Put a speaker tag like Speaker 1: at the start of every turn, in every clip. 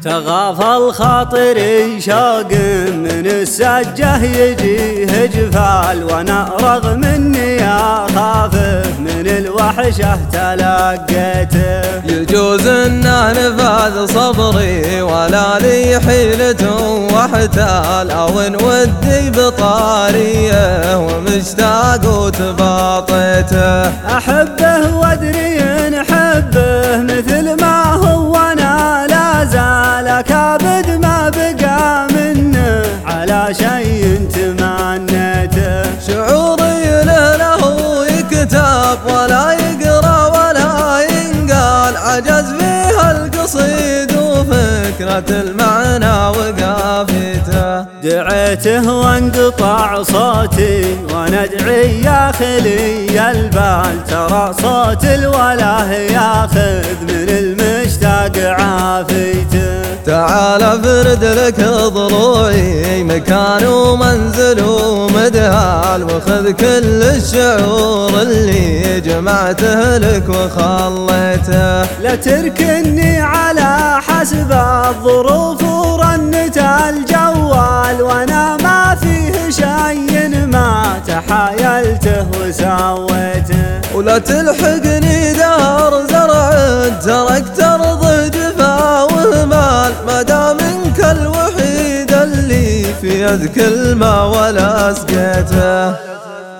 Speaker 1: تغافل خاطري شوق من السجه يجيه جفال، وانا رغم اني اخافه من الوحشه تلقيته.
Speaker 2: يجوز انه نفاذ صبري ولا لي حيلة واحتال، او ان ودي بطاريه ومشتاق وتباطيته.
Speaker 1: احبه وادري ان احبه مثل ما هو، وانا لا زال كابد ما بقى منه على شيء تمنيته.
Speaker 2: شعوري له يكتب ولا يقرا ولا ينقال، عجز فيها القصيد وفكرة المعنى وقافيته.
Speaker 1: دعيته وانقطع صوتي وانا ادعي يا خلي البال، ترى صوت الوله ياخذ من المشتاق عافيته.
Speaker 2: تعال افرد لك ضلوعي مكان ومنزل ومدهال، وخذ كل الشعور اللي جمعته لك وخليته.
Speaker 1: لا تركني على حسب الظروف ورنت الجوال، وانا ما فيه شيء ما تحايلته وسويته.
Speaker 2: ولا تلحقني دار زرع تركت ارض جفا ومال، ما دام انك الوحيد اللي في يد كلمه ولا سقيته.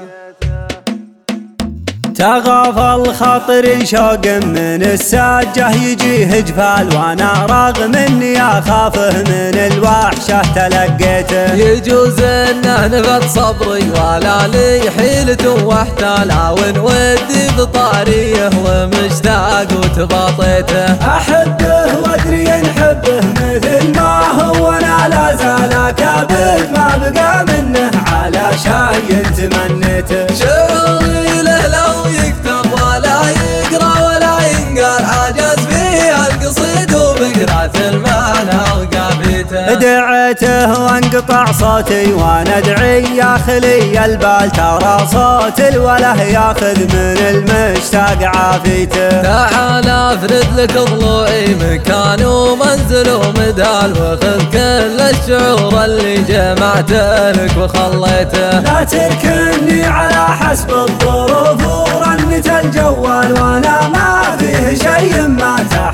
Speaker 1: تغافل خاطري شوق من السجه يجيه جفال، وانا رغم اني اخافه من الوحشه تلقيته.
Speaker 2: يجوز انه نفذ صبري ولا لي حيلة واحتال، او ان ودي بطاريه ومشتاق وتباطيته.
Speaker 1: احبه وادري ان حبه مثل ما هو، انا لا زال كابد ما بقى منه على شيء تمنيته.
Speaker 2: شعوري له لو يكتب ولا يقرا ولا ينقال، عجز فيها القصيد وفكرة المعنى وقافيته.
Speaker 1: دعيته وانقطع صوتي وانا ادعي يا خلي البال، ترى صوت الوله ياخذ من المشتاق عافيته.
Speaker 2: تعال افرد لك ضلوعي مكان ومنزل ومدال، وخذ كل الشعور اللي جمعته لك وخليته.
Speaker 1: لا تركني على حسب الظروف ورنت الجوال، وانا ما فيه شيء ما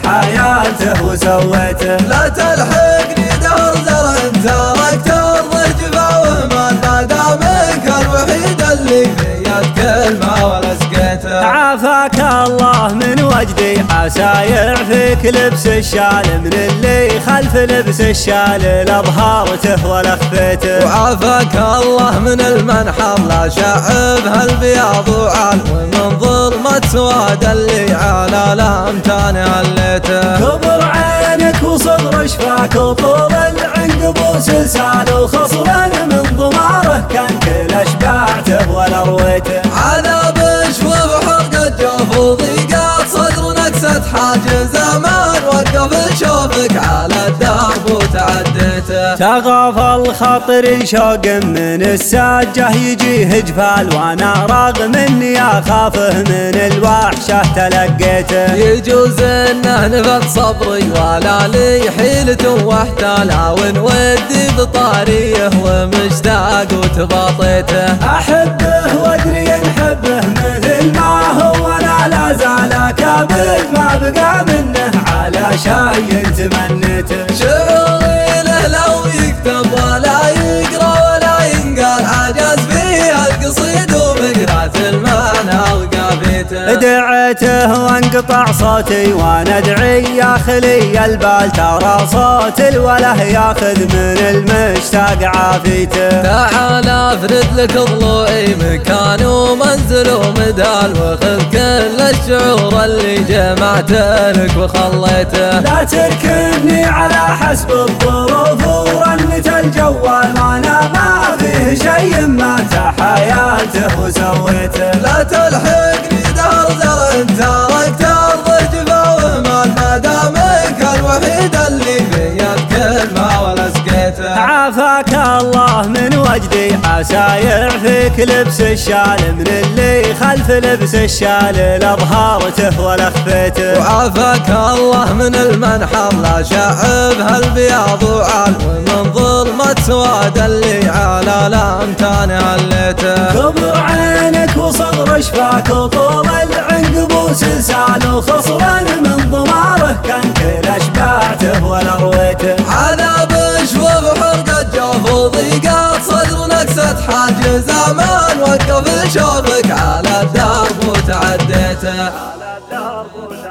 Speaker 1: تحايلته وسويته.
Speaker 2: لا تلحقني دار زرع تركت ارض جفا ومال، ما دامك الوحيد اللي في يد كلمه ولا سقيته.
Speaker 1: عافاك الله من وجدي عسى يعفيك لبس الشال، من اللي خلف لبس الشال لا ظهرته ولا خفيته.
Speaker 2: وعافاك الله من المنحر لا شعب هالبياض وعال، ومن ظلمة سواد اللي على الامتان عليته.
Speaker 1: كبر عينك وصغر شفاك وطول العنقب وسلسال، وخصلا من ضماره كان كل اشبعته ولا رويته.
Speaker 2: عذاب شوف حرقة جوف وضيقات صدر نكسة حاجز زمان، وقف شوفك على الدرب وتعديته.
Speaker 1: تغافل خاطري شوق من السجه يجيه جفال، وانا رغم اني اخافه من الوحشه تلقيته.
Speaker 2: يجوز انه نفذ صبري ولا لي حيلة واحتال، او ان ودي بطاريه ومشتاق وتباطيته.
Speaker 1: احبه وادري ان حبه مثل ما هو، انا لا زال كابد ما بقى منه على شيء تمنيته.
Speaker 2: شعوري له لو يكتب ولا يقرا ولا ينقال، عجز فيها القصيد وفكرة المعنى وقافيته.
Speaker 1: دعيته وانقطع صوتي وانا ادعي يا خلي البال، ترى صوت الوله ياخذ من المشتاق عافيته.
Speaker 2: تعال افرد لك ضلوعي مكان ومنزل ومدال، وخذ كل الشعور اللي جمعته لك وخليته.
Speaker 1: لا تركني على حسب الظروف ورنت الجوال، وانا ما فيه شيء ما تحايلته وسويته.
Speaker 2: لا تلحقني دار زرع تركت ارض جفا ومال، ما دامك الوحيد اللي في يد كلمه ولا سقيته.
Speaker 1: عافاك الله من وجدي عسى يعفيك لبس الشال من اللي خلف لبس الشال الأظهارته ولا خفيته.
Speaker 2: وعافاك الله من المنحر لا شعب هالبياض وعال ومن ظلمة سواد اللي على الأمتان هليته.
Speaker 1: كبر عينك وصغر شفاك وطول العنقب وسلسال وخصرا من ضماره كان كل اشبعته ولا رويته.
Speaker 2: عذاب شوف حرقة جوف وضيقات صدر نكسة حاج زمان وقف شوفك على الدرب وتعديته.